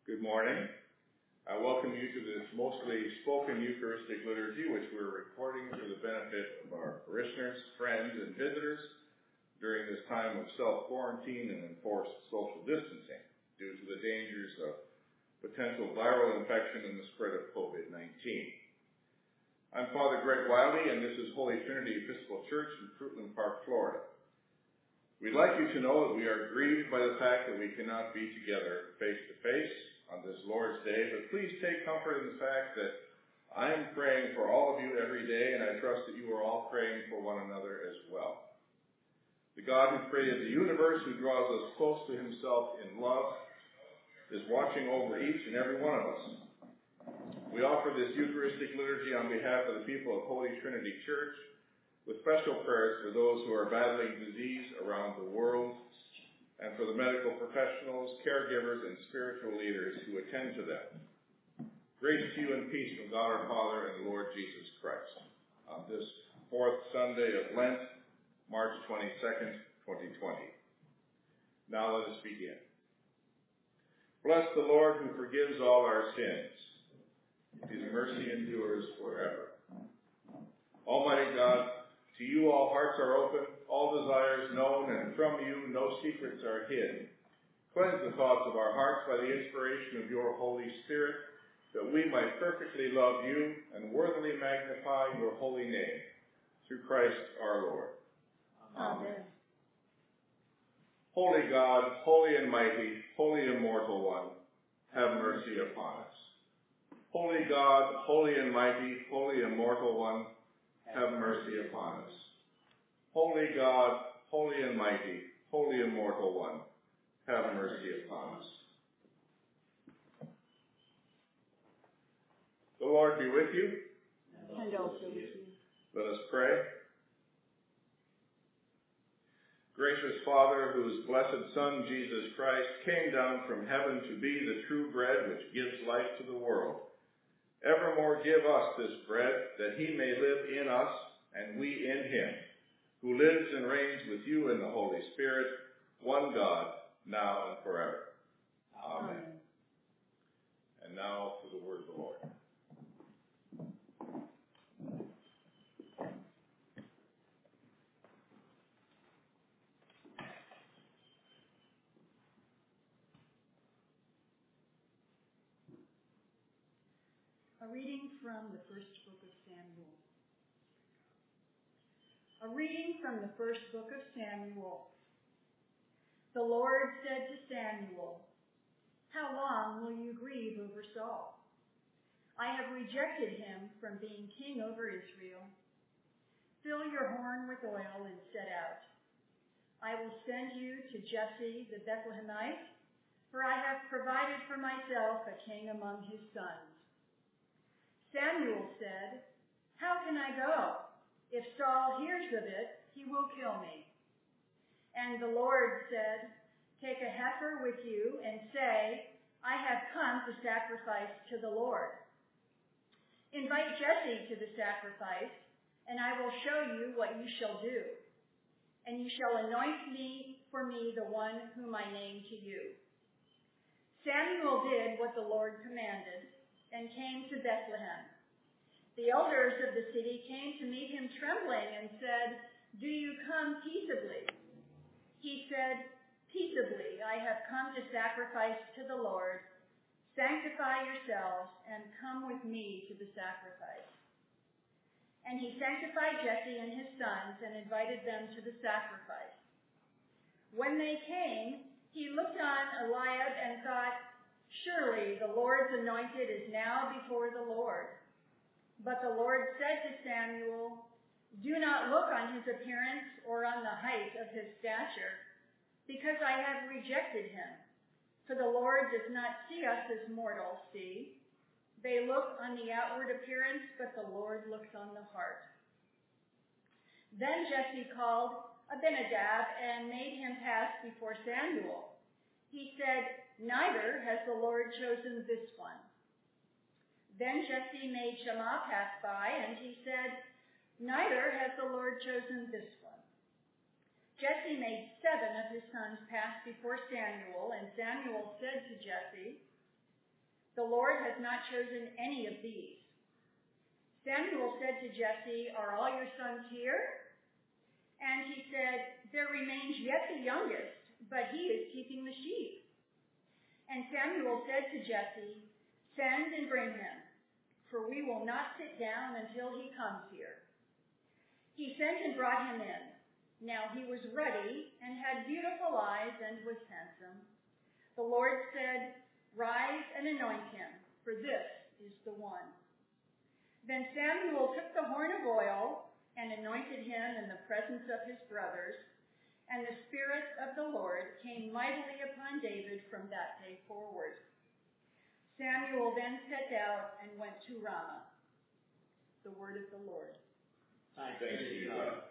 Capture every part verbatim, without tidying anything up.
Good morning. I welcome you to this mostly spoken Eucharistic liturgy, which we're recording for the benefit of our parishioners, friends, and visitors during this time of self-quarantine and enforced social distancing due to the dangers of potential viral infection and the spread of covid nineteen. I'm Father Greg Wiley, and this is Holy Trinity Episcopal Church in Fruitland Park, Florida. We'd like you to know that we are grieved by the fact that we cannot be together face-to-face on this Lord's Day, but please take comfort in the fact that I am praying for all of you every day, and I trust that you are all praying for one another as well. The God who created the universe, who draws us close to himself in love, is watching over each and every one of us. We offer this Eucharistic liturgy on behalf of the people of Holy Trinity Church, with special prayers for those who are battling disease around the world, and for the medical professionals, caregivers, and spiritual leaders who attend to them. Grace to you and peace from God our Father and the Lord Jesus Christ. On this fourth Sunday of Lent, March twenty-second, twenty twenty. Now let us begin. Bless the Lord who forgives all our sins. His mercy endures forever. Almighty God, to you all hearts are open, all desires known, and from you no secrets are hid. Cleanse the thoughts of our hearts by the inspiration of your Holy Spirit, that we might perfectly love you and worthily magnify your holy name. Through Christ our Lord. Amen. Amen. Holy God, holy and mighty, holy immortal one, have mercy upon us. Holy God, holy and mighty, holy immortal one, have mercy upon us. Holy God, holy and mighty, holy immortal one, have mercy upon us. The Lord be with you. And also with you. Let us pray. Gracious Father, whose blessed Son, Jesus Christ, came down from heaven to be the true bread which gives life to the world, evermore give us this bread, that he may live in us and we in him, who lives and reigns with you in the Holy Spirit, one God, now and forever. Amen. Amen. And now for the word of the Lord. A reading from the first book of Samuel. A reading from the first book of Samuel. The Lord said to Samuel, "How long will you grieve over Saul? I have rejected him from being king over Israel. Fill your horn with oil and set out. I will send you to Jesse the Bethlehemite, for I have provided for myself a king among his sons." Samuel said, "How can I go? If Saul hears of it, he will kill me." And the Lord said, "Take a heifer with you and say, 'I have come to sacrifice to the Lord.' Invite Jesse to the sacrifice, and I will show you what you shall do. And you shall anoint me for me the one whom I name to you." Samuel did what the Lord commanded, and came to Bethlehem. The elders of the city came to meet him trembling and said, "Do you come peaceably?" He said, "Peaceably, I have come to sacrifice to the Lord. Sanctify yourselves and come with me to the sacrifice." And he sanctified Jesse and his sons and invited them to the sacrifice. When they came, he looked on Eliab and thought, "Surely the Lord's anointed is now before the Lord." But the Lord said to Samuel, "Do not look on his appearance or on the height of his stature, because I have rejected him. For the Lord does not see us as mortals see. They look on the outward appearance, but the Lord looks on the heart." Then Jesse called Abinadab and made him pass before Samuel. He said, "Neither has the Lord chosen this one." Then Jesse made Shammah pass by, and he said, "Neither has the Lord chosen this one." Jesse made seven of his sons pass before Samuel, and Samuel said to Jesse, The Lord has not chosen any of these." Samuel said to Jesse, "Are all your sons here?" And he said, "There remains yet the youngest, but he is keeping the sheep." And Samuel said to Jesse, "Send and bring him, for we will not sit down until he comes here." He sent and brought him in. Now he was ruddy and had beautiful eyes and was handsome. The Lord said, "Rise and anoint him, for this is the one." Then Samuel took the horn of oil and anointed him in the presence of his brothers, and the Spirit of the Lord came mightily upon David from that day forward. Samuel then set out and went to Ramah. The word of the Lord. Thanks be to God.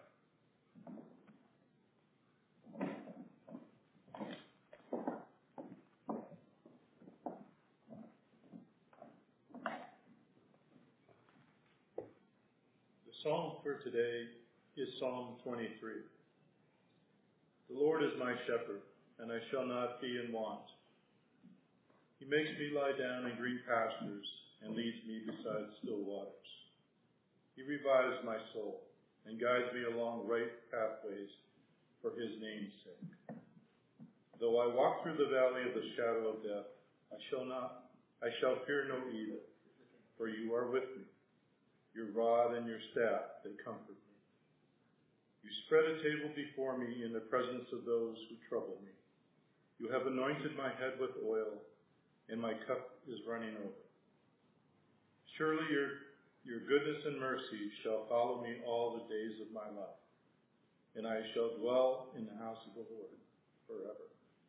The psalm for today is Psalm twenty-three. The Lord is my shepherd, and I shall not be in want. He makes me lie down in green pastures and leads me beside still waters. He revives my soul and guides me along right pathways for his name's sake. Though I walk through the valley of the shadow of death, I shall not, I shall fear no evil, for you are with me. Your rod and your staff, they comfort me. You spread a table before me in the presence of those who trouble me. You have anointed my head with oil, and my cup is running over. Surely your, your goodness and mercy shall follow me all the days of my life, and I shall dwell in the house of the Lord forever.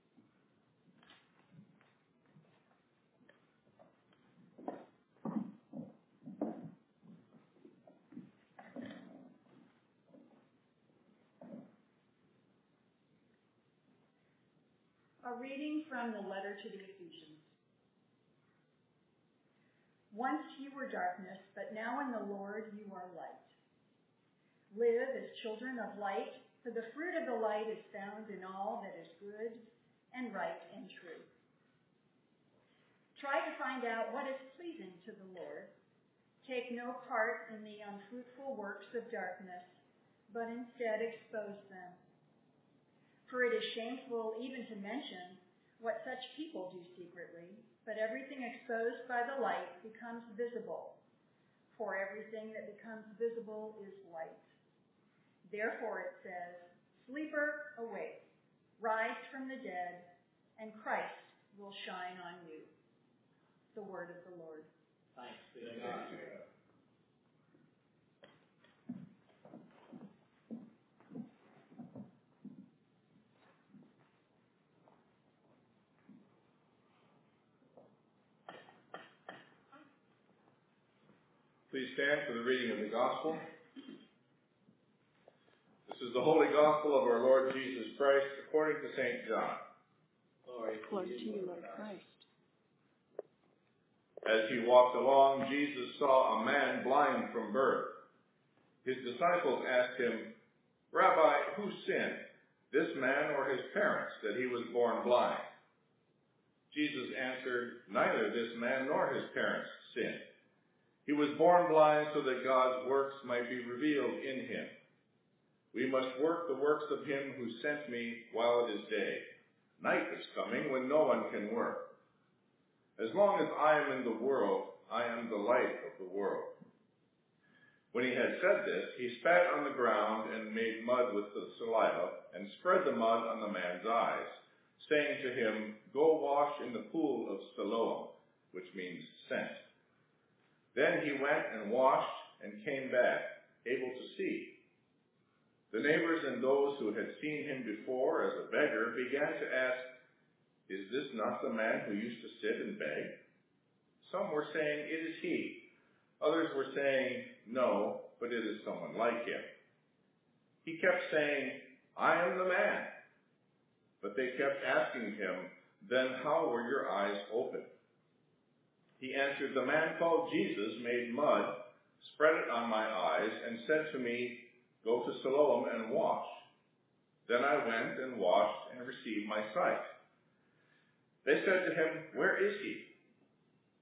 A reading from the letter to the Ephesians. Once you were darkness, but now in the Lord you are light. Live as children of light, for the fruit of the light is found in all that is good and right and true. Try to find out what is pleasing to the Lord. Take no part in the unfruitful works of darkness, but instead expose them. For it is shameful even to mention what such people do secretly, but everything exposed by the light becomes visible. For everything that becomes visible is light. Therefore it says, "Sleeper, awake, rise from the dead, and Christ will shine on you." The word of the Lord. Thanks be to God. Please stand for the reading of the Gospel. This is the Holy Gospel of our Lord Jesus Christ according to Saint John. Glory, Glory to you, Lord Christ. As he walked along, Jesus saw a man blind from birth. His disciples asked him, "Rabbi, who sinned, this man or his parents, that he was born blind?" Jesus answered, "Neither this man nor his parents sinned. He was born blind so that God's works might be revealed in him. We must work the works of him who sent me while it is day. Night is coming when no one can work. As long as I am in the world, I am the light of the world." When he had said this, he spat on the ground and made mud with the saliva and spread the mud on the man's eyes, saying to him, "Go wash in the pool of Siloam," which means sent. Then he went and washed and came back, able to see. The neighbors and those who had seen him before as a beggar began to ask, "Is this not the man who used to sit and beg?" Some were saying, "It is he." Others were saying, "No, but it is someone like him." He kept saying, "I am the man." But they kept asking him, "Then how were your eyes opened?" He answered, "The man called Jesus made mud, spread it on my eyes, and said to me, 'Go to Siloam and wash.' Then I went and washed and received my sight." They said to him, "Where is he?"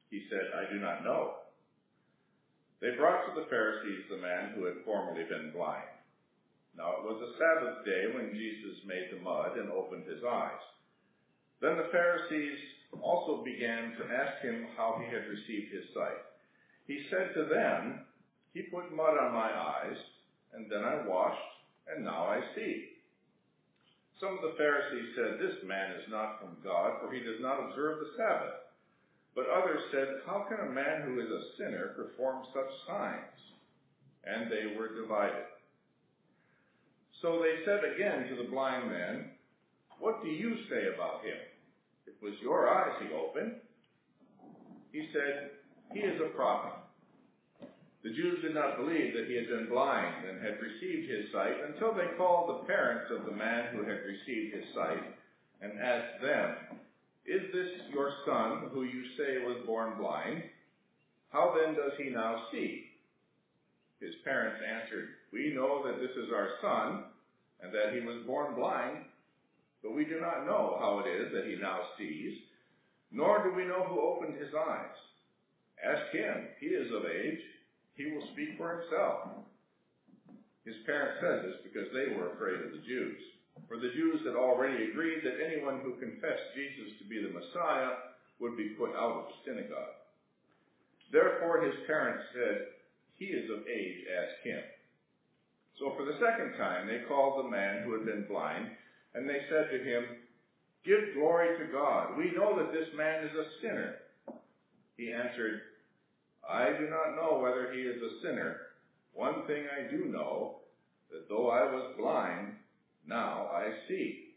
He said, I do not know. They brought to the Pharisees the man who had formerly been blind. Now it was a Sabbath day when Jesus made the mud and opened his eyes. Then the Pharisees also began to ask him how he had received his sight. He said to them, he put mud on my eyes, and then I washed, and now I see. Some of the Pharisees said, this man is not from God, for he does not observe the Sabbath. But others said, how can a man who is a sinner perform such signs? And they were divided. So they said again to the blind man, what do you say about him? It was your eyes he opened. He said, he is a prophet. The Jews did not believe that he had been blind and had received his sight until they called the parents of the man who had received his sight and asked them, is this your son who you say was born blind? How then does he now see? His parents answered, we know that this is our son and that he was born blind, but we do not know how it is that he now sees, nor do we know who opened his eyes. Ask him, he is of age. He will speak for himself. His parents said this because they were afraid of the Jews. For the Jews had already agreed that anyone who confessed Jesus to be the Messiah would be put out of the synagogue. Therefore his parents said, he is of age, ask him. So for the second time they called the man who had been blind, and they said to him, give glory to God. We know that this man is a sinner. He answered, I do not know whether he is a sinner. One thing I do know, that though I was blind, now I see.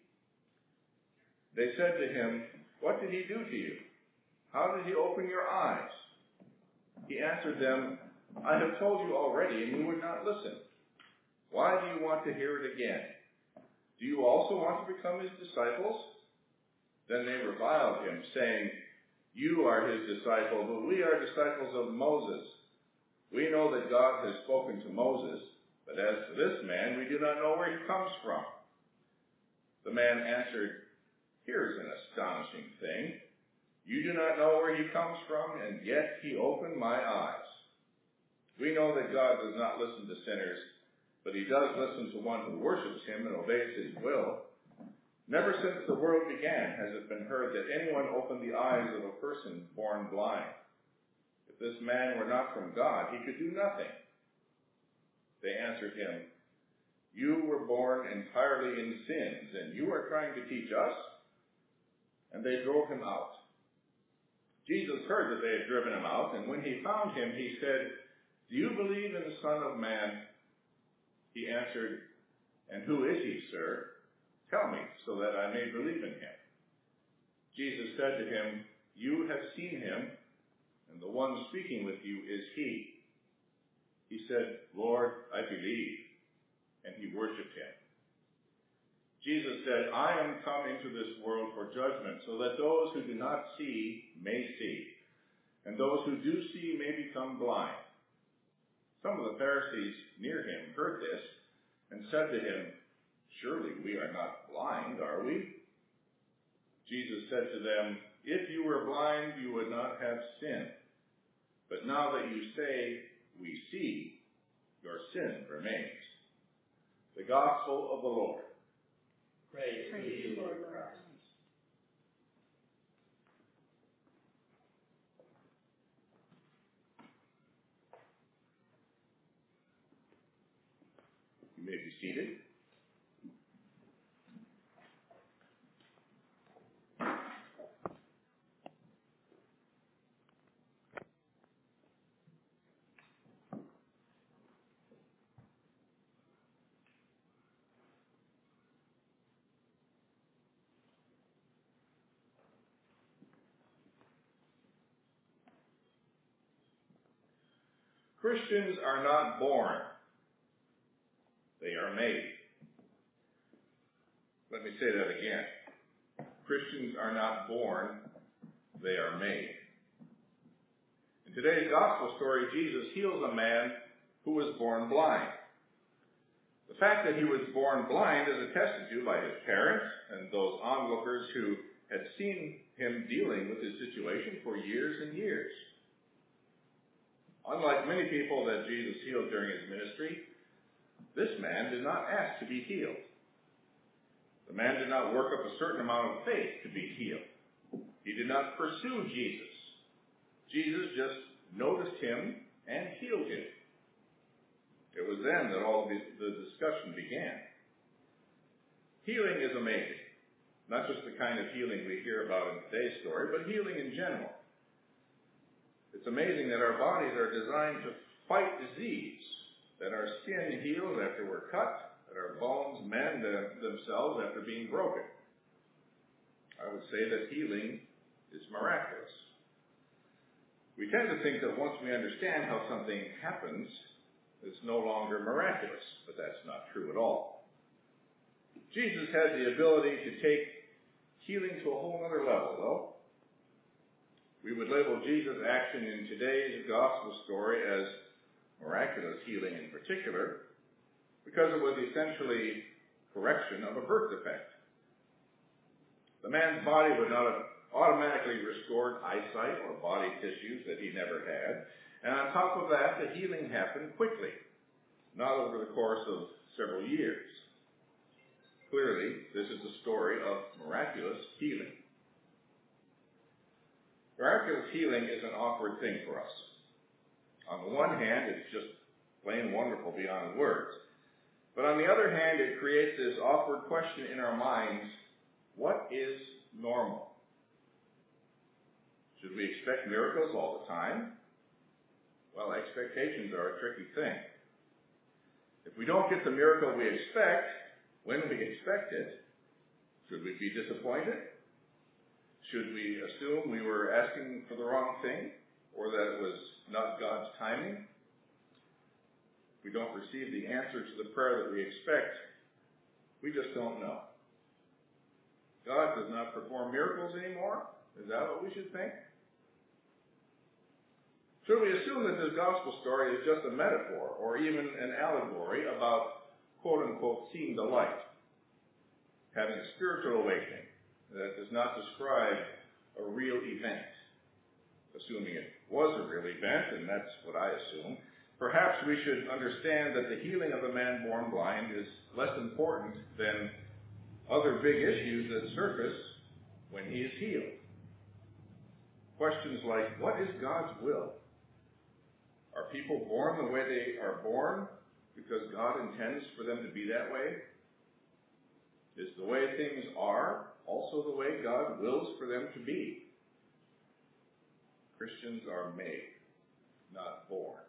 They said to him, what did he do to you? How did he open your eyes? He answered them, I have told you already, and you would not listen. Why do you want to hear it again? Do you also want to become his disciples? Then they reviled him, saying, you are his disciple, but we are disciples of Moses. We know that God has spoken to Moses, but as for this man, we do not know where he comes from. The man answered, here is an astonishing thing. You do not know where he comes from, and yet he opened my eyes. We know that God does not listen to sinners, but he does listen to one who worships him and obeys his will. Never since the world began has it been heard that anyone opened the eyes of a person born blind. If this man were not from God, he could do nothing. They answered him, you were born entirely in sins, and you are trying to teach us? And they drove him out. Jesus heard that they had driven him out, and when he found him, he said, do you believe in the Son of Man? He answered, and who is he, sir? Tell me, so that I may believe in him. Jesus said to him, you have seen him, and the one speaking with you is he. He said, Lord, I believe. And he worshipped him. Jesus said, I am come into this world for judgment, so that those who do not see may see, and those who do see may become blind. Some of the Pharisees near him heard this, and said to him, surely we are not blind, are we? Jesus said to them, if you were blind, you would not have sin. But now that you say, we see, your sin remains. The Gospel of the Lord. Praise, Praise to you, Lord Christ. You may be seated. Christians are not born. They are made. Let me say that again. Christians are not born. They are made. In today's gospel story, Jesus heals a man who was born blind. The fact that he was born blind is attested to by his parents and those onlookers who had seen him dealing with his situation for years and years. Unlike many people that Jesus healed during his ministry, this man did not ask to be healed. The man did not work up a certain amount of faith to be healed. He did not pursue Jesus. Jesus just noticed him and healed him. It was then that all the, the discussion began. Healing is amazing. Not just the kind of healing we hear about in today's story, but healing in general. It's amazing that our bodies are designed to fight disease, that our skin heals after we're cut, that our bones mend themselves after being broken. I would say that healing is miraculous. We tend to think that once we understand how something happens, it's no longer miraculous, but that's not true at all. Jesus had the ability to take healing to a whole other level, though. We would label Jesus' action in today's gospel story as miraculous healing in particular, because it was essentially correction of a birth defect. The man's body would not have automatically restored eyesight or body tissues that he never had, and on top of that, the healing happened quickly, not over the course of several years. Clearly, this is a story of miraculous healing. Miraculous healing is an awkward thing for us. On the one hand, it's just plain wonderful beyond words. But on the other hand, it creates this awkward question in our minds: what is normal? Should we expect miracles all the time? Well, expectations are a tricky thing. If we don't get the miracle we expect, when we expect it, should we be disappointed? Should we assume we were asking for the wrong thing, or that it was not God's timing? If we don't receive the answer to the prayer that we expect, we just don't know. God does not perform miracles anymore? Is that what we should think? Should we assume that this gospel story is just a metaphor or even an allegory about, quote-unquote, seeing the light, having a spiritual awakening that does not describe a real event? Assuming it was a real event, and that's what I assume, perhaps we should understand that the healing of a man born blind is less important than other big issues that surface when he is healed. Questions like, what is God's will? Are people born the way they are born because God intends for them to be that way? Is the way things are also the way God wills for them to be? Christians are made, not born.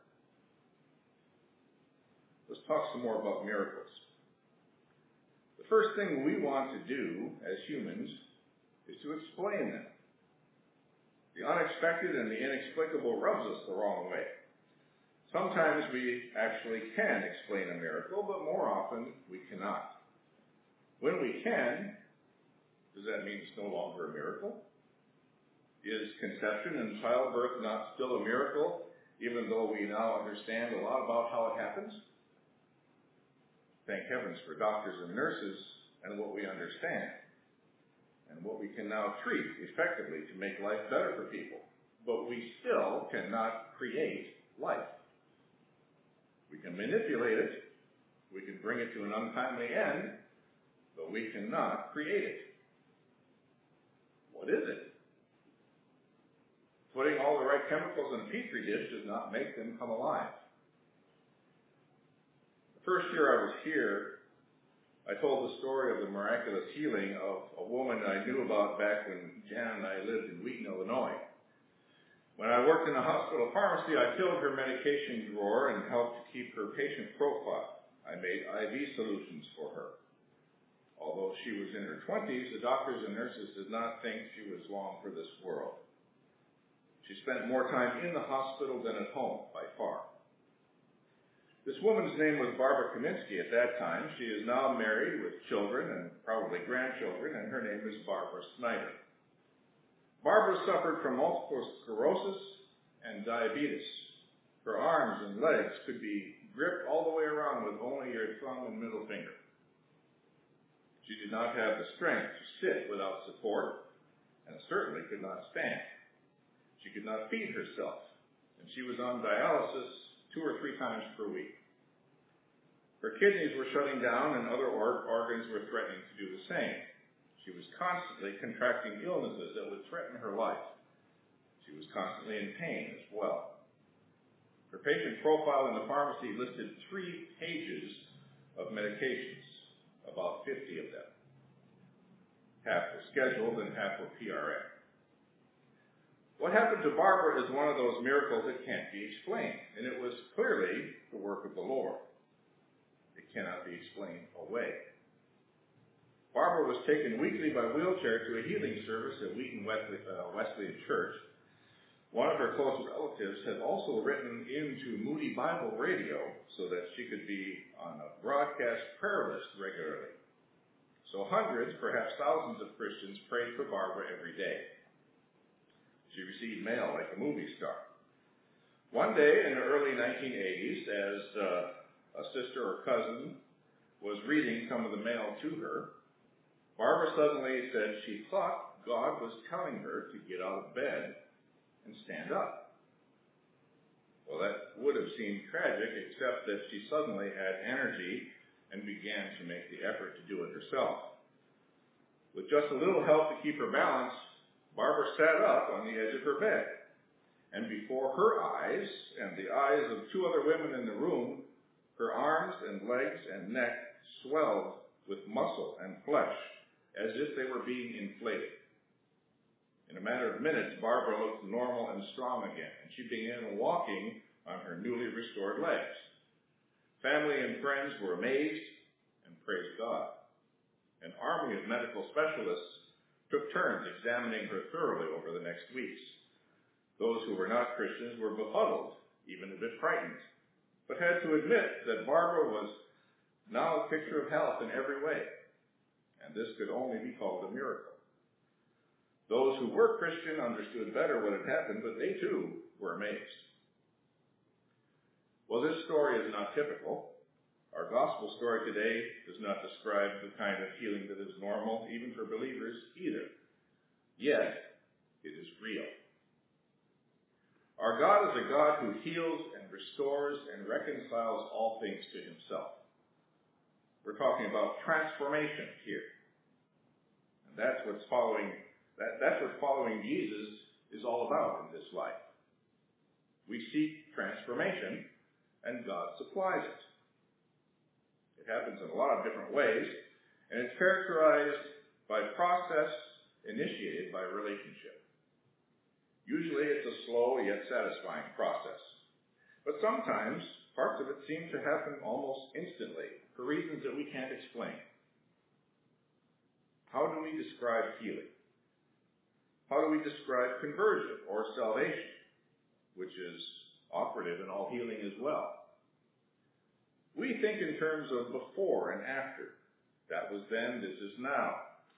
Let's talk some more about miracles. The first thing we want to do as humans is to explain them. The unexpected and the inexplicable rubs us the wrong way. Sometimes we actually can explain a miracle, but more often we cannot. When we can, does that mean it's no longer a miracle? Is conception and childbirth not still a miracle, even though we now understand a lot about how it happens? Thank heavens for doctors and nurses and what we understand, and what we can now treat effectively to make life better for people. But we still cannot create life. We can manipulate it, we can bring it to an untimely end, but we cannot create it. What is it? Putting all the right chemicals in a petri dish does not make them come alive. The first year I was here, I told the story of the miraculous healing of a woman I knew about back when Jan and I lived in Wheaton, Illinois. When I worked in a hospital pharmacy, I filled her medication drawer and helped to keep her patient profile. I made I V solutions for her. Although she was in her twenties, the doctors and nurses did not think she was long for this world. She spent more time in the hospital than at home, by far. This woman's name was Barbara Kaminsky at that time. She is now married with children and probably grandchildren, and her name is Barbara Snyder. Barbara suffered from multiple sclerosis and diabetes. Her arms and legs could be gripped all the way around with only your thumb and middle finger. She did not have the strength to sit without support, and certainly could not stand. She could not feed herself, and she was on dialysis two or three times per week. Her kidneys were shutting down, and other or- organs were threatening to do the same. She was constantly contracting illnesses that would threaten her life. She was constantly in pain as well. Her patient profile in the pharmacy listed three pages of medications, about fifty of them. Half were scheduled and half were P R N. What happened to Barbara is one of those miracles that can't be explained, and it was clearly the work of the Lord. It cannot be explained away. Barbara was taken weekly by wheelchair to a healing service at Wheaton Wesleyan Church. One of her close relatives had also written into Moody Bible Radio so that she could be on a broadcast prayer list regularly. So hundreds, perhaps thousands of Christians prayed for Barbara every day. She received mail like a movie star. One day in the early nineteen eighties, as uh, a sister or cousin was reading some of the mail to her, Barbara suddenly said she thought God was telling her to get out of bed and stand up. Well, that would have seemed tragic, except that she suddenly had energy and began to make the effort to do it herself. With just a little help to keep her balance, Barbara sat up on the edge of her bed, and before her eyes and the eyes of two other women in the room, her arms and legs and neck swelled with muscle and flesh as if they were being inflated. In a matter of minutes, Barbara looked normal and strong again, and she began walking on her newly restored legs. Family and friends were amazed and praised God. An army of medical specialists took turns examining her thoroughly over the next weeks. Those who were not Christians were befuddled, even a bit frightened, but had to admit that Barbara was now a picture of health in every way, and this could only be called a miracle. Those who were Christian understood better what had happened, but they too were amazed. Well, this story is not typical. Our gospel story today does not describe the kind of healing that is normal, even for believers, either. Yet, it is real. Our God is a God who heals and restores and reconciles all things to himself. We're talking about transformation here. And that's what's following That, that's what following Jesus is all about in this life. We seek transformation, and God supplies it. It happens in a lot of different ways, and it's characterized by process initiated by relationship. Usually it's a slow yet satisfying process. But sometimes parts of it seem to happen almost instantly for reasons that we can't explain. How do we describe healing? How do we describe conversion or salvation, which is operative in all healing as well? We think in terms of before and after. That was then, this is now.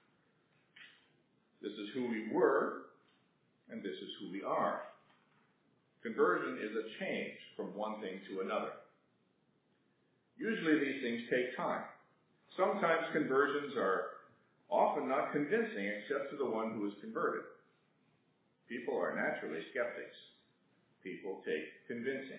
This is who we were, and this is who we are. Conversion is a change from one thing to another. Usually these things take time. Sometimes conversions are often not convincing except to the one who is converted. People are naturally skeptics. People take convincing.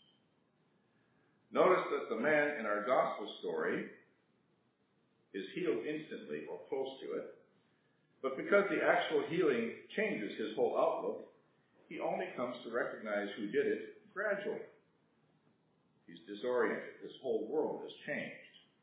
Notice that the man in our gospel story is healed instantly or close to it, but because the actual healing changes his whole outlook, he only comes to recognize who did it gradually. He's disoriented. His whole world has changed.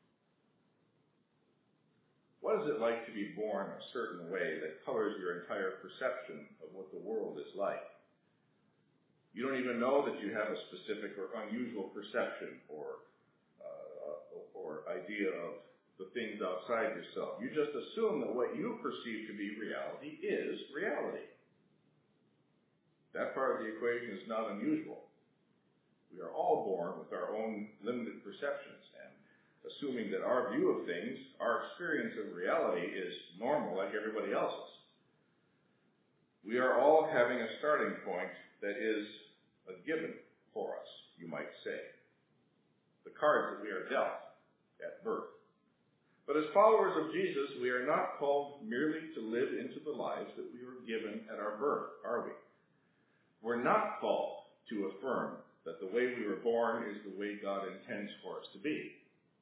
What is it like to be born a certain way that colors your entire perception of what the world is like? You don't even know that you have a specific or unusual perception or uh, or idea of the things outside yourself. You just assume that what you perceive to be reality is reality. That part of the equation is not unusual. We are all born with our own limited perceptions, and assuming that our view of things, our experience of reality is normal like everybody else's. We are all having a starting point that is a given for us, you might say. The cards that we are dealt at birth. But as followers of Jesus, we are not called merely to live into the lives that we were given at our birth, are we? We're not called to affirm that the way we were born is the way God intends for us to be.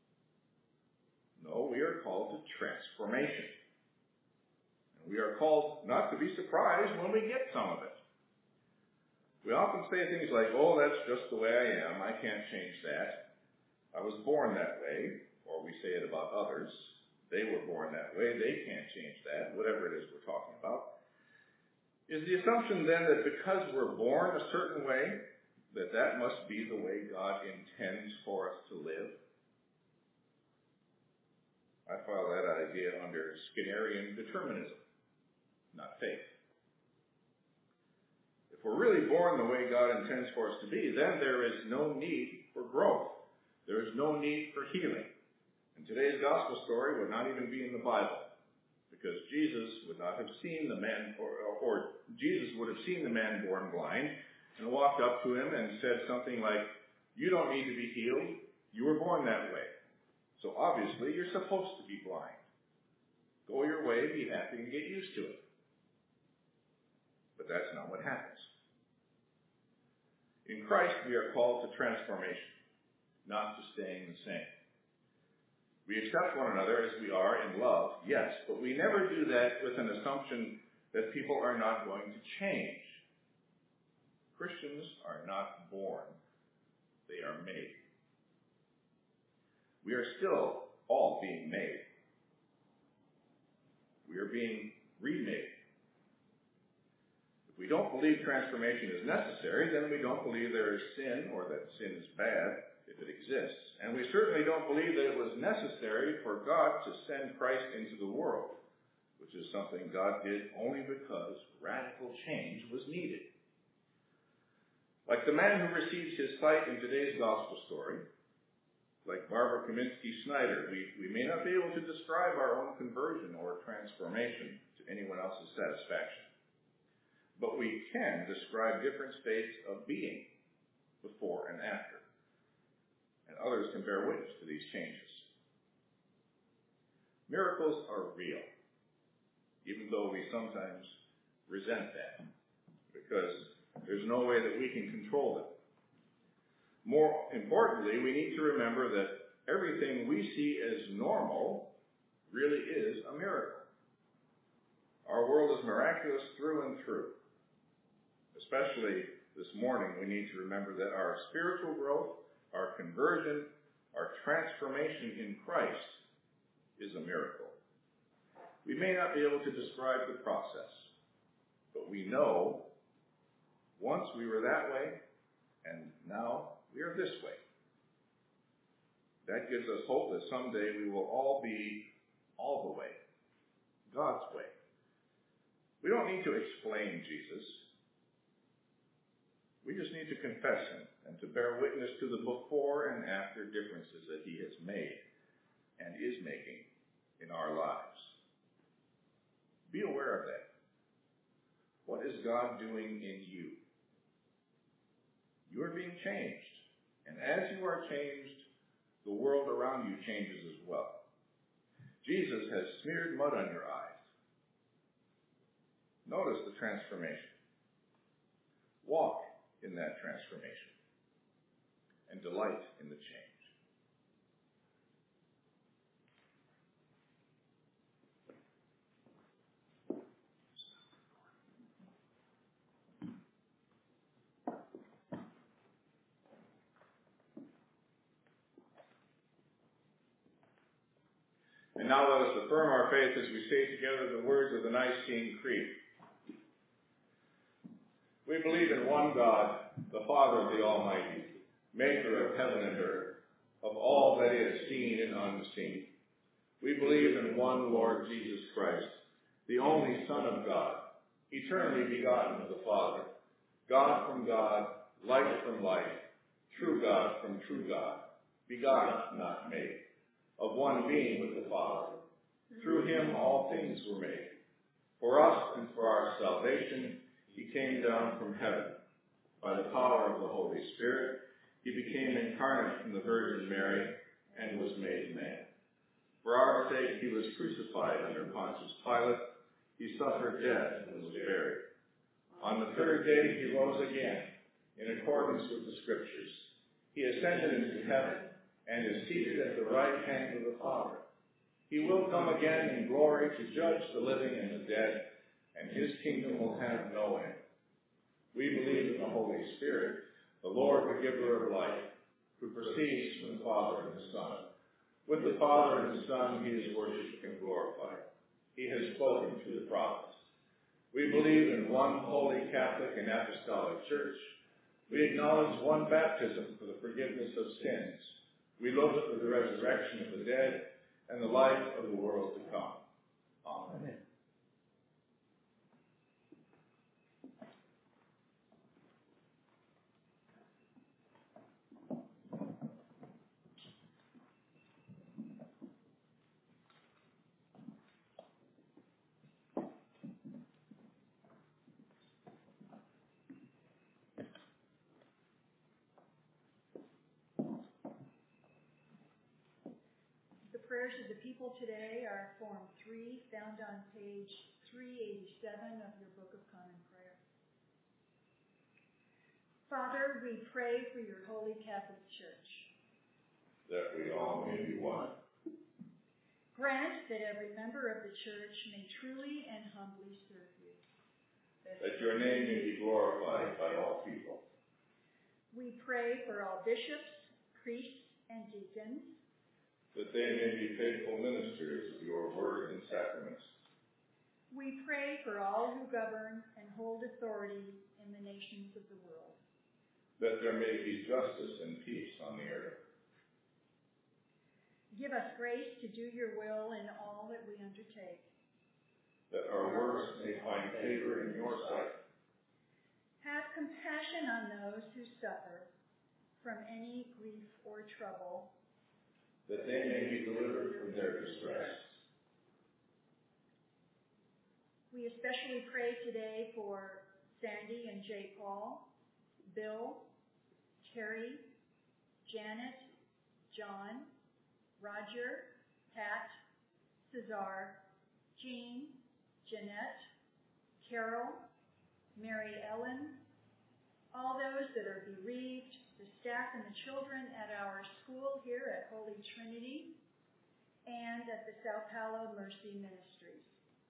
No, we are called to transformation. And we are called not to be surprised when we get some of it. We often say things like, oh, that's just the way I am. I can't change that. I was born that way. Or we say it about others. They were born that way. They can't change that. Whatever it is we're talking about. Is the assumption then that because we're born a certain way, that that must be the way God intends for us to live? I file that idea under Skinnerian determinism, not faith. If we're really born the way God intends for us to be, then there is no need for growth. There is no need for healing. And today's gospel story would not even be in the Bible, because Jesus would not have seen the man, or, or Jesus would have seen the man born blind and walked up to him and said something like, you don't need to be healed. You were born that way. So obviously you're supposed to be blind. Go your way, be happy, and get used to it. But that's not what happens. In Christ, we are called to transformation, not to staying the same. We accept one another as we are in love, yes, but we never do that with an assumption that people are not going to change. Christians are not born. They are made. We are still all being made. We are being remade. If we don't believe transformation is necessary, then we don't believe there is sin or that sin is bad, if it exists. And we certainly don't believe that it was necessary for God to send Christ into the world, which is something God did only because radical change was needed. Like the man who receives his sight in today's gospel story, like Barbara Kaminsky Snyder, we, we may not be able to describe our own conversion or transformation to anyone else's satisfaction. But we can describe different states of being before and after. And others can bear witness to these changes. Miracles are real, even though we sometimes resent that, because there's no way that we can control them. More importantly, we need to remember that everything we see as normal really is a miracle. Our world is miraculous through and through. Especially this morning, we need to remember that our spiritual growth, our conversion, our transformation in Christ is a miracle. We may not be able to describe the process, but we know once we were that way, and now we are this way. That gives us hope that someday we will all be all the way, God's way. We don't need to explain Jesus. We just need to confess him and to bear witness to the before and after differences that he has made and is making in our lives. Be aware of that. What is God doing in you? You are being changed. And as you are changed, the world around you changes as well. Jesus has smeared mud on your eyes. Notice the transformation. Walk in that transformation and delight in the change. And now let us affirm our faith as we say together the words of the Nicene Creed. We believe in one God, the Father, the Almighty, maker of heaven and earth, of all that is seen and unseen. We believe in one Lord Jesus Christ, the only Son of God, eternally begotten of the Father, God from God, light from light, true God from true God, begotten, not made, of one being with the Father. Through him all things were made. For us and for our salvation, he came down from heaven. By the power of the Holy Spirit, he became incarnate from the Virgin Mary and was made man. For our sake he was crucified under Pontius Pilate. He suffered death and was buried. On the third day he rose again, in accordance with the Scriptures. He ascended into heaven and is seated at the right hand of the Father. He will come again in glory to judge the living and the dead, and his kingdom will have no end. We believe in the Holy Spirit, the Lord, the giver of life, who proceeds from the Father and the Son. With the Father and the Son he is worshipped and glorified. He has spoken through the prophets. We believe in one holy Catholic and Apostolic Church. We acknowledge one baptism for the forgiveness of sins. We look for the resurrection of the dead and the life of the world to come. Amen. Amen. Prayers of the people today are Form three, found on page three eighty-seven of your Book of Common Prayer. Father, we pray for your Holy Catholic Church, that we all may be one. Grant that every member of the Church may truly and humbly serve you, that your name may be glorified by all people. We pray for all bishops, priests, and deacons, that they may be faithful ministers of your word and sacraments. We pray for all who govern and hold authority in the nations of the world, that there may be justice and peace on the earth. Give us grace to do your will in all that we undertake, that our works may find favor in your sight. Have compassion on those who suffer from any grief or trouble, that they may be delivered from their distress. We especially pray today for Sandy and J. Paul, Bill, Terry, Janet, John, Roger, Pat, Cesar, Jean, Jeanette, Carol, Mary Ellen, all those that are bereaved, the staff and the children at our school here at Holy Trinity, and at the Sao Paulo Mercy Ministries.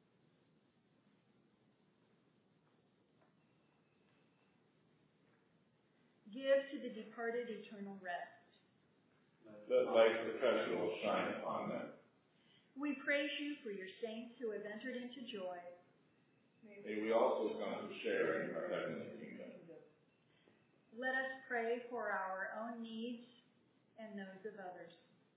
Give to the departed eternal rest. Let light perpetual shine upon them. We praise you for your saints who have entered into joy. May we also come to share in your heavenly kingdom. Let us pray for our own needs and those of others.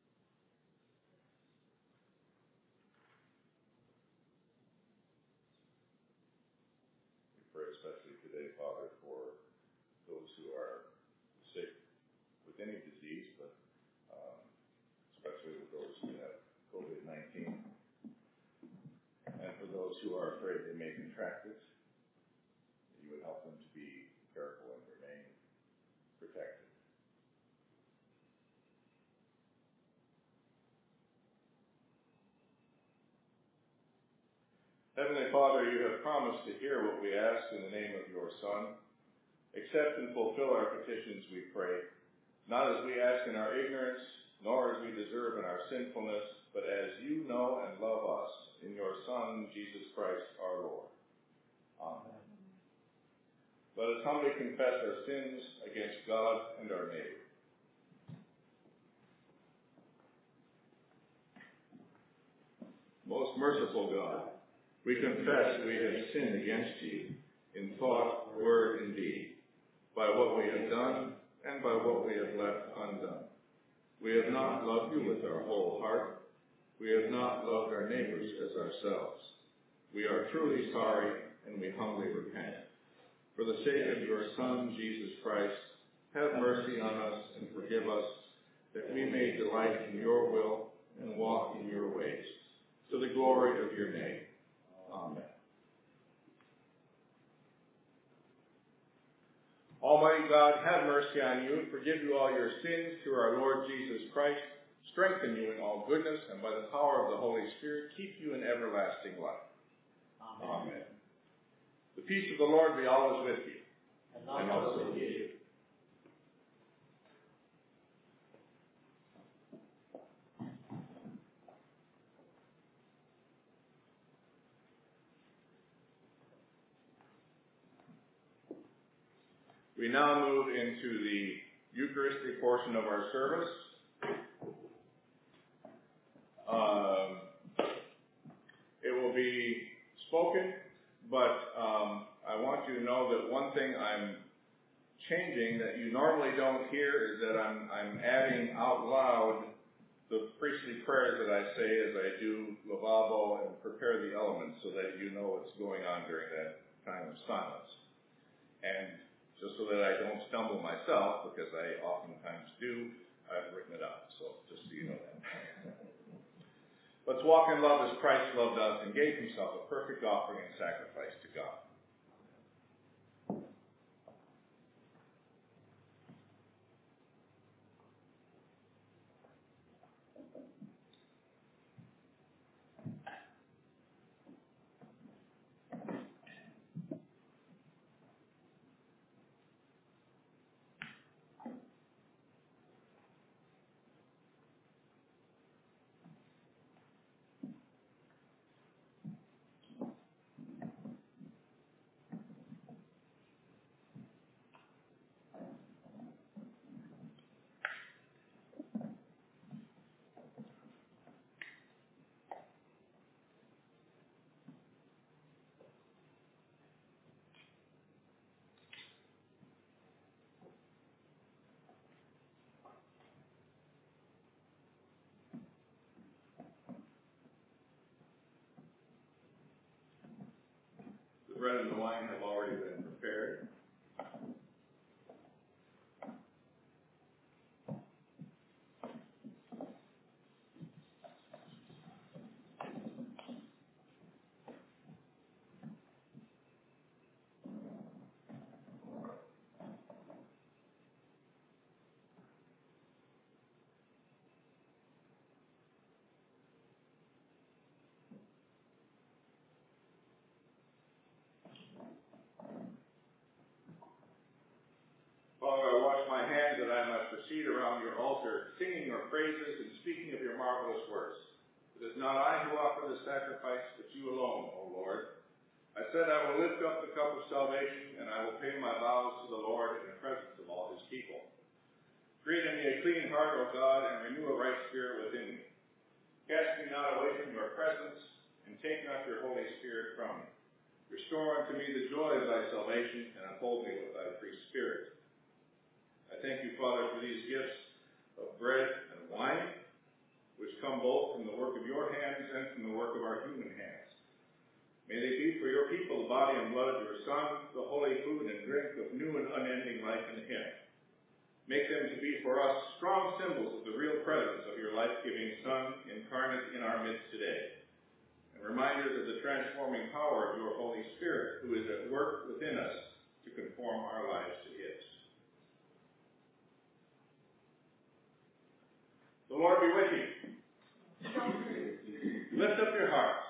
We pray especially today, Father, for those who are sick with any disease, but um, especially with those who have COVID nineteen, and for those who are afraid they may contract it, that you would help them to be careful and remain protected. Heavenly Father, you have promised to hear what we ask in the name of your Son. Accept and fulfill our petitions, we pray, not as we ask in our ignorance, nor as we deserve in our sinfulness, but as you know and love us in your Son, Jesus Christ our Lord. Amen. Let us humbly confess our sins against God and our neighbor. Most merciful God, we confess we have sinned against you in thought, word, and deed, by what we have done and by what we have left undone. We have not loved you with our whole heart. We have not loved our neighbors as ourselves. We are truly sorry, and we humbly repent. For the sake of your Son, Jesus Christ, have mercy on us and forgive us, that we may delight in your will and walk in your ways, to the glory of your name. Amen. Almighty God, have mercy on you and forgive you all your sins through our Lord Jesus Christ, strengthen you in all goodness, and by the power of the Holy Spirit, keep you in everlasting life. Amen. Amen. The peace of the Lord be always with you. And also with you. We now move into the Eucharistic portion of our service. Um, it will be spoken, but um, I want you to know that one thing I'm changing that you normally don't hear is that I'm, I'm adding out loud the priestly prayers that I say as I do lavabo and prepare the elements so that you know what's going on during that time of silence. And just so that I don't stumble myself, because I oftentimes do, I've written it up, so just so you know that. Let's walk in love as Christ loved us and gave himself a perfect offering and sacrifice to God. The bread and the wine have already been prepared. Father, I wash my hands that I might proceed around your altar, singing your praises and speaking of your marvelous works. It is not I who offer the sacrifice, but you alone, O Lord. I said I will lift up the cup of salvation, and I will pay my vows to the Lord in the presence of all his people. Create in me a clean heart, O God, and renew a right spirit within me. Cast me not away from your presence, and take not your Holy Spirit from me. Restore unto me the joy of thy salvation, and uphold me with thy free spirit. I thank you, Father, for these gifts of bread and wine, which come both from the work of your hands and from the work of our human hands. May they be for your people the body and blood of your Son, the holy food and drink of new and unending life in him. Make them to be for us strong symbols of the real presence of your life-giving Son incarnate in our midst today, and reminders of the transforming power of your Holy Spirit, who is at work within us to conform our lives to his. The Lord be with you. Lift up your hearts.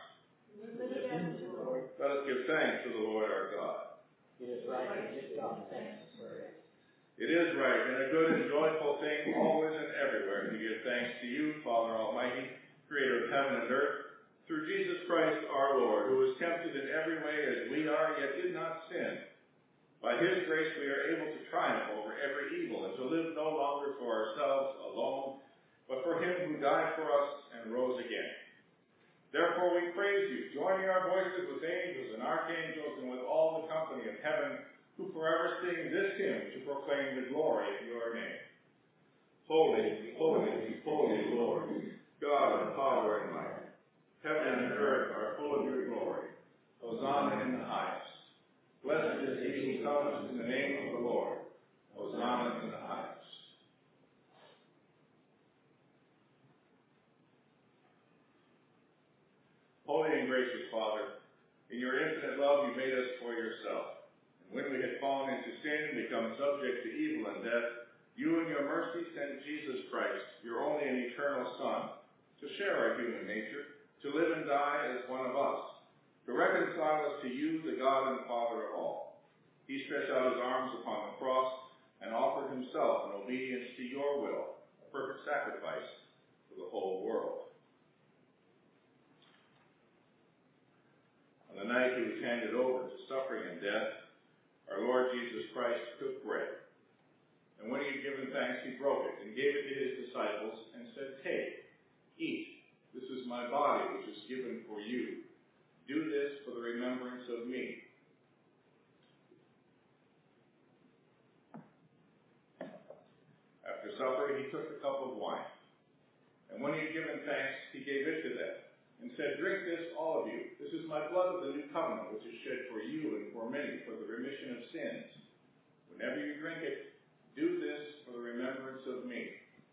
Let us give thanks to the Lord our God. It is right and just God thanks for it. It is right and a good and joyful thing always and everywhere to give thanks to you, Father Almighty, creator of heaven and earth, through Jesus Christ our Lord, who was tempted in every way as we are, yet did not sin. By his grace we are able to triumph over every evil and to live no longer for ourselves alone, but for him who died for us and rose again. Therefore we praise you, joining our voices with angels and archangels and with all the company of heaven, who forever sing this hymn to proclaim the glory of your name. Holy, holy, holy Lord, God of power and might. Heaven and earth are full of your glory. Hosanna in the highest. Blessed is he who comes in the name of the Lord. Hosanna in the highest. Holy and gracious Father, in your infinite love you made us for yourself. And when we had fallen into sin and become subject to evil and death, You in your mercy sent Jesus Christ, your only and eternal Son, to share our human nature, to live and die as one of us, to reconcile us to you, the God and Father of all. He stretched out his arms upon the cross and offered himself in obedience to your will, a perfect sacrifice for the whole world. On the night he was handed over to suffering and death, our Lord Jesus Christ took bread. And when he had given thanks, he broke it and gave it to his disciples and said, "Take, eat. This is my body, which is given for you. Do this for the remembrance of me." After supper, he took the cup of wine. And when he had given thanks, he gave it to them and said, "Drink this, all of you. This is my blood of the new covenant, which is shed for you and for many for the remission of sins. Whenever you drink it, do this for the remembrance of me."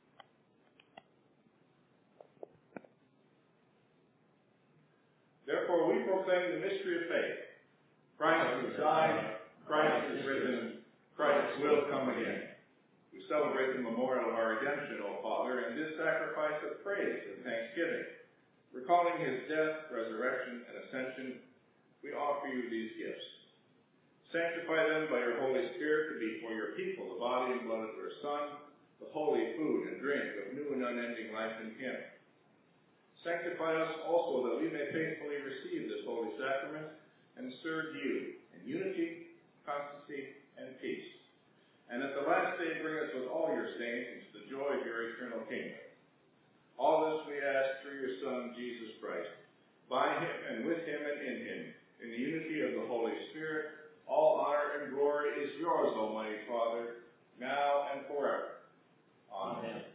Therefore, we proclaim the mystery of faith. Christ has died, Christ is risen, Christ will come again. We celebrate the memorial of our redemption, O Father, and this sacrifice of praise and thanksgiving. Recalling his death, resurrection, and ascension, we offer you these gifts. Sanctify them by your Holy Spirit to be for your people the body and blood of your Son, the holy food and drink of new and unending life in him. Sanctify us also that we may faithfully receive this holy sacrament and serve you in unity, constancy, and peace. And at the last day bring us with all your saints into the joy of your eternal kingdom. All this we ask through your Son, Jesus Christ, by him and with him and in him, in the unity of the Holy Spirit. All honor and glory is yours, Almighty Father, now and forever. Amen. Amen.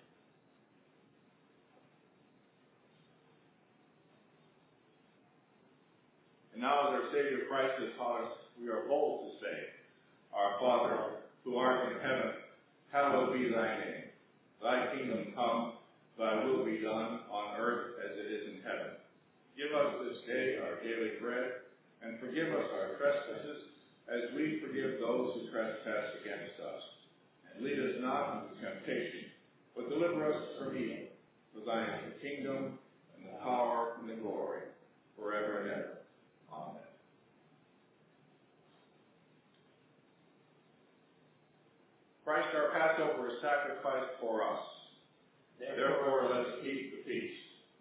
And now, as our Savior Christ has taught us, we are bold to say, "Our Father, who art in heaven, hallowed be thy name. Thy kingdom come, thy will be done on earth as it is in heaven. Give us this day our daily bread, and forgive us our trespasses, as we forgive those who trespass against us. And lead us not into temptation, but deliver us from evil. For thine is the kingdom, and the power, and the glory, forever and ever. Amen." Christ our Passover is sacrificed for us. Therefore, let us keep the feast.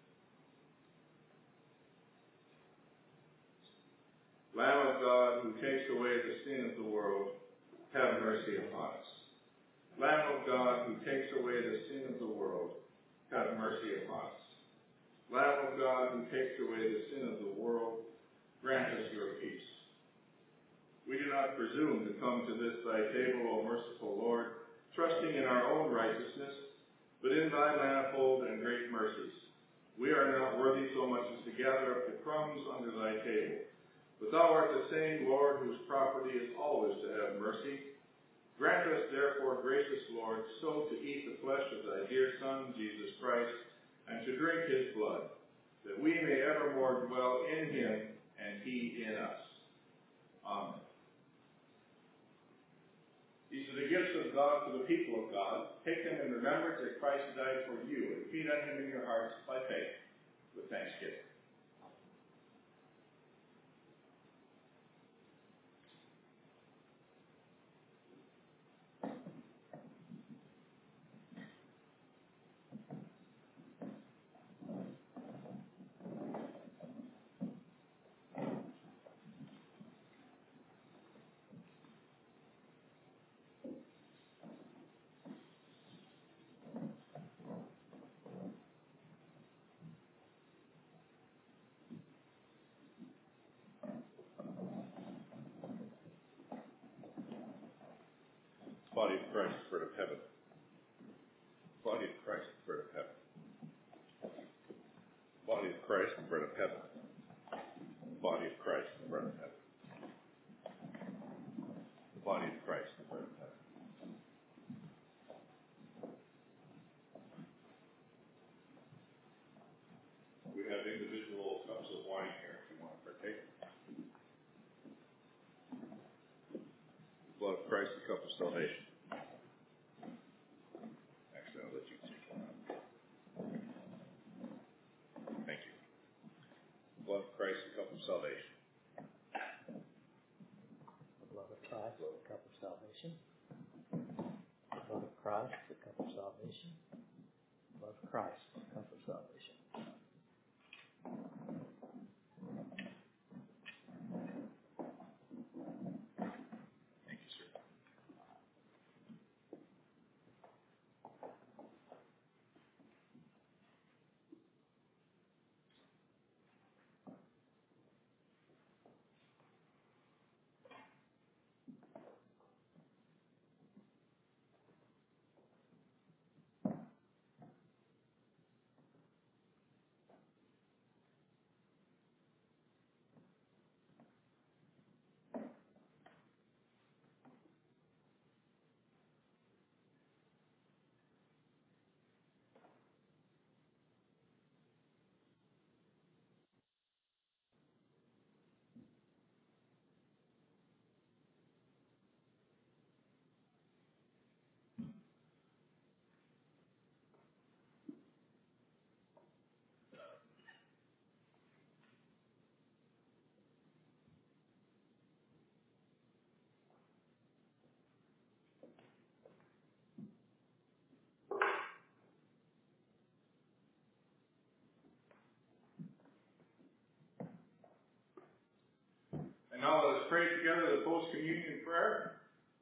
Lamb of God, who takes away the sin of the world, have mercy upon us. Lamb of God, who takes away the sin of the world, have mercy upon us. Lamb of God, who takes away the sin of the world, grant us your peace. We do not presume to come to this thy table, O merciful Lord, trusting in our own righteousness, but in thy manifold and great mercies. We are not worthy so much as to gather up the crumbs under thy table. But thou art the same Lord, whose property is always to have mercy. Grant us, therefore, gracious Lord, so to eat the flesh of thy dear Son, Jesus Christ, and to drink his blood, that we may evermore dwell in him and he in us. Amen. These are the gifts of God to the people of God. Take them in remembrance that Christ died for you, and feed on him in your hearts by faith, with thanksgiving. Body of Christ, bread of heaven. Body of Christ, bread of heaven. Body of Christ, bread of heaven. Body of Christ, bread of heaven. The body of Christ, bread of heaven. We have individual cups of wine here if you want to partake. The blood of Christ, the cup of salvation. Christ, the cup of salvation. The blood of Christ, the cup of salvation. The blood of Christ, the cup of salvation. Thank you, sir. And now let us pray together the post-communion prayer.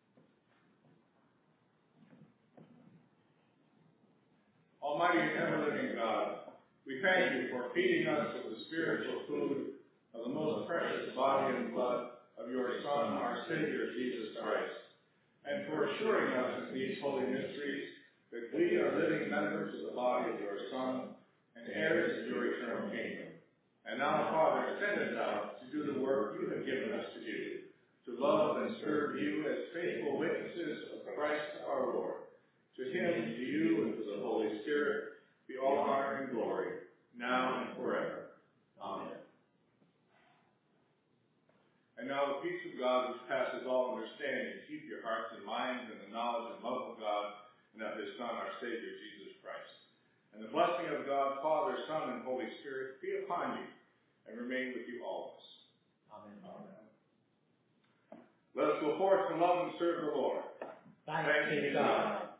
Almighty and ever-living God, we thank you for feeding us with the spiritual food of the most precious body and blood of your Son, our Savior, Jesus Christ, and for assuring us in these holy mysteries that we are living members of the body of your Son and heirs of your eternal kingdom. And now, Father, send us out to do the work you have given us to do, to love and serve you as faithful witnesses of Christ our Lord. To him, to you, and to the Holy Spirit, be all honor and glory, now and forever. Amen. And now the peace of God, which passes all understanding, keep your hearts and minds in the knowledge and love of God and of his Son, our Savior, Jesus Christ. And the blessing of God, Father, Son, and Holy Spirit be upon you and remain with you always. Amen. Amen. Let us go forth to love and serve the Lord. Thanks be to God.